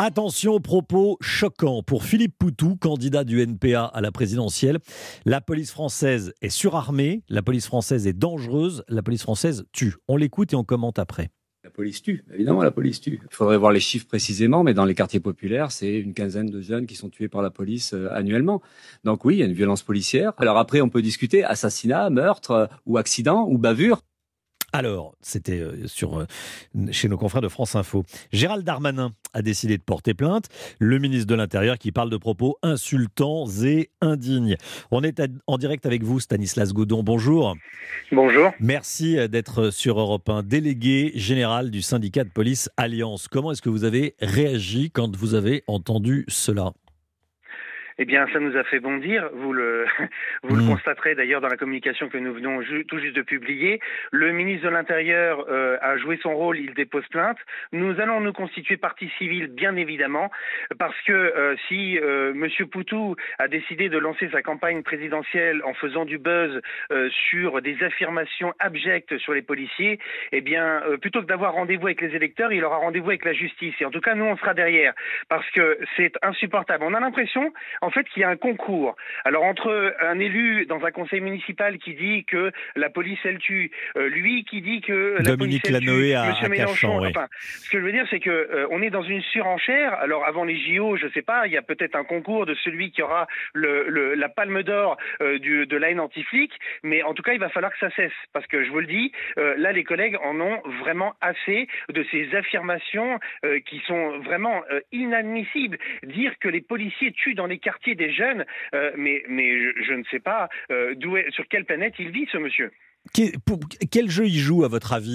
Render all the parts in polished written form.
Attention aux propos choquants pour Philippe Poutou, candidat du NPA à la présidentielle. La police française est surarmée, la police française est dangereuse, la police française tue. On l'écoute et on commente après. La police tue, évidemment la police tue. Il faudrait voir les chiffres précisément, mais dans les quartiers populaires, c'est une quinzaine de jeunes qui sont tués par la police annuellement. Donc oui, il y a une violence policière. Alors après, on peut discuter assassinat, meurtre ou accident ou bavure. Alors, c'était chez nos confrères de France Info. Gérald Darmanin a décidé de porter plainte. Le ministre de l'Intérieur qui parle de propos insultants et indignes. On est en direct avec vous, Stanislas Godon. Bonjour. Bonjour. Merci d'être sur Europe 1, délégué général du syndicat de police Alliance. Comment est-ce que vous avez réagi quand vous avez entendu cela ? Eh bien, ça nous a fait bondir. Vous le constaterez d'ailleurs dans la communication que nous venons tout juste de publier. Le ministre de l'Intérieur a joué son rôle, il dépose plainte. Nous allons nous constituer partie civile, bien évidemment, parce que si Monsieur Poutou a décidé de lancer sa campagne présidentielle en faisant du buzz sur des affirmations abjectes sur les policiers, eh bien, plutôt que d'avoir rendez-vous avec les électeurs, il aura rendez-vous avec la justice. Et en tout cas, nous, on sera derrière, parce que c'est insupportable. On a l'impression en fait qu'il y a un concours. Alors entre un élu dans un conseil municipal qui dit que la police elle tue, lui qui dit que la Dominique police elle Lanoé tue, à Monsieur Mélenchon, Cachan, oui. enfin, ce que je veux dire c'est que on est dans une surenchère. Alors avant les JO, je sais pas, il y a peut-être un concours de celui qui aura la palme d'or de la haine anti-flic, mais en tout cas il va falloir que ça cesse, parce que je vous le dis, là les collègues en ont vraiment assez de ces affirmations qui sont vraiment inadmissibles. Dire que les policiers tuent dans les quartiers des jeunes, mais je ne sais pas sur quelle planète il vit, ce monsieur. Quel jeu il joue, à votre avis ?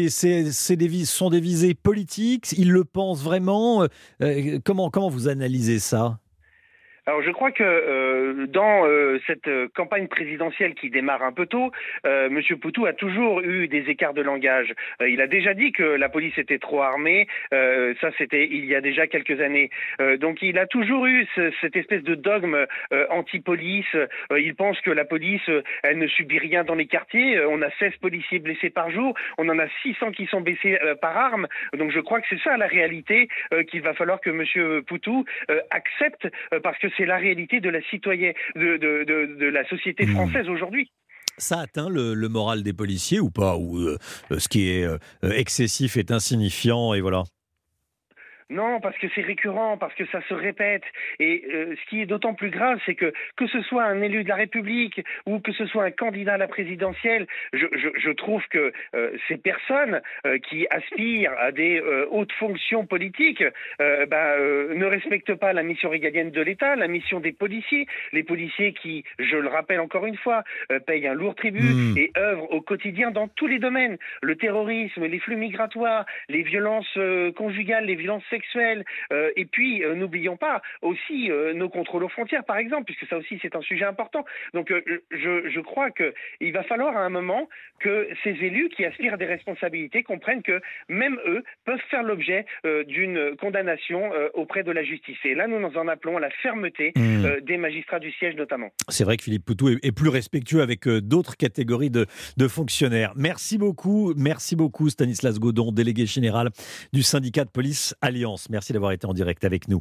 Ce sont des visées politiques ? Il le pense vraiment ? Comment vous analysez ça ? Alors je crois que dans cette campagne présidentielle qui démarre un peu tôt, M. Poutou a toujours eu des écarts de langage. Il a déjà dit que la police était trop armée, ça c'était il y a déjà quelques années. Donc il a toujours eu cette espèce de dogme anti-police. Il pense que la police, elle ne subit rien dans les quartiers. On a 16 policiers blessés par jour, on en a 600 qui sont blessés par arme. Donc je crois que c'est ça la réalité qu'il va falloir que M. Poutou accepte, parce que c'est la réalité de la citoyenne, de la société française aujourd'hui. Ça atteint le moral des policiers ou pas ? Ou ce qui est excessif est insignifiant et voilà ? Non, parce que c'est récurrent, parce que ça se répète. Et ce qui est d'autant plus grave, c'est que ce soit un élu de la République ou que ce soit un candidat à la présidentielle, je trouve que ces personnes qui aspirent à des hautes fonctions politiques ne respectent pas la mission régalienne de l'État, la mission des policiers. Les policiers qui, je le rappelle encore une fois, payent un lourd tribut et œuvrent au quotidien dans tous les domaines. Le terrorisme, les flux migratoires, les violences conjugales, les violences sexuelles, et puis n'oublions pas aussi nos contrôles aux frontières par exemple, puisque ça aussi c'est un sujet important. Donc je crois qu'il va falloir à un moment que ces élus qui aspirent à des responsabilités comprennent que même eux peuvent faire l'objet d'une condamnation auprès de la justice. Et là nous en appelons à la fermeté des magistrats du siège notamment. C'est vrai que Philippe Poutou est plus respectueux avec d'autres catégories de fonctionnaires. Merci beaucoup Stanislas Godon, délégué général du syndicat de police Alliance. Merci d'avoir été en direct avec nous.